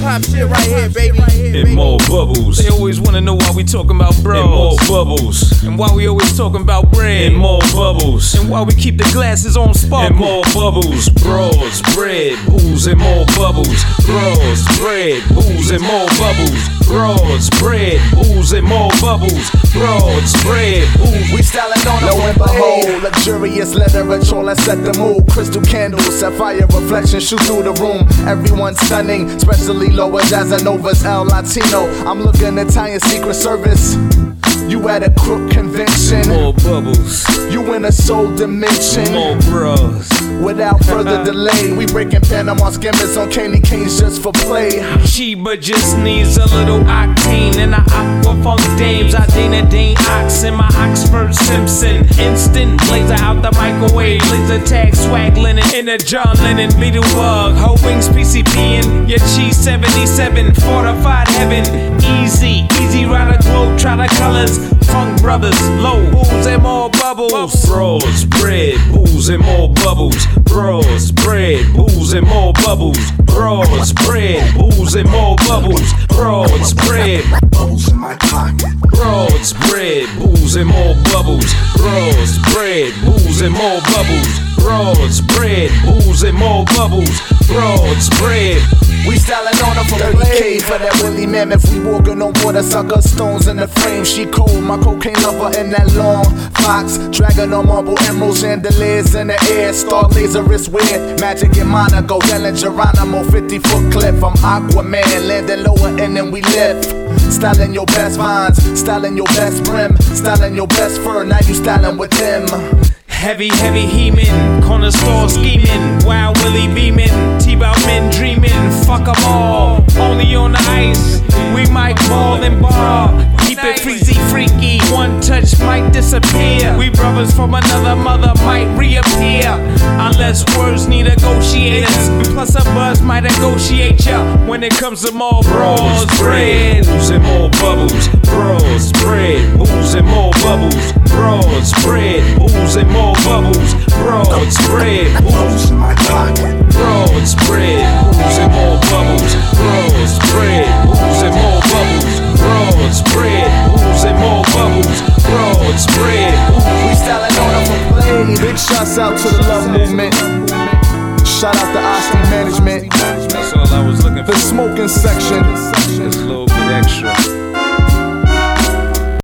hip-hop shit right here, baby. And more bubbles. They always wanna know why we talking about bros. And more bubbles. And why we always talking about bread. And more bubbles. And why we keep the glasses on sparkle. And more bubbles. Bros, bread, booze, and more bubbles. Bros, bread, booze, and more bubbles. Bros, bread, booze, and more bubbles. Bros, bread, booze. We styling on lo and behold, luxurious leather ritual and set the mood. Crystal candles, sapphire reflection shoot through the room. Everyone's stunning, especially lower Jazzanovas, El Latino. I'm looking Italian Secret Service. You at a crook convention. More bubbles. You in a soul dimension. More bros. Without further delay, we breaking Panama skimmers on candy canes just for play. Sheba just needs a little octane in her aqua funk dames. I Dana Dane Ox in my Oxford Simpson. Instant blazer out the microwave. Laser tag swag linen in a John Lennon Beetle bug. Her wings PCP in your cheese 77. Fortified heaven. Easy rider globe. Try the colors. Funk brothers, low booze and more bubbles. Bros, bread, booze, and more bubbles. Bros, bread, booze, and more bubbles. Bros, bread, booze, and more bubbles. Bros, bread, bubbles in my pocket. Bros, bread, booze, and more bubbles. Bros, bread, booze, and more bubbles. Bros, bread, booze, and more bubbles. Bros, bread. We styling on her for 30K for that Willie Mammoth. We walking on water, sucker stones in the frame. She cold, my cocaine lover in that long fox. Dragon on marble emeralds, chandeliers in the air. Star laser wrist wear, magic in Monaco. Yelling Geronimo, 50-foot cliff. I'm Aquaman, landing lower and then we lift. Styling your best vines, styling your best brim, styling your best fur. Now you styling with them. Heavy hemin', corner store scheming, Wild Willie beaming, T-Bout men dreaming, fuck 'em all, only on the ice, we might ball and bar, keep it freezy freaky, one touch might disappear, we brothers from another mother might reappear, unless words need negotiators, plus a buzz might negotiate ya, when it comes to more bros, bread, booze and more bubbles, bros, bread, booze and more bubbles, bros, bread, booze and more bubbles, broad spread, booze in my pocket, broad spread, booze and more bubbles, broad spread, booze and more bubbles, broad spread, booze and more bubbles, broad spread. We styling on her for play. Big shouts out to the love movement. Shout out to Osti Management. That's all I was looking for. The smoking section. Just a little bit extra.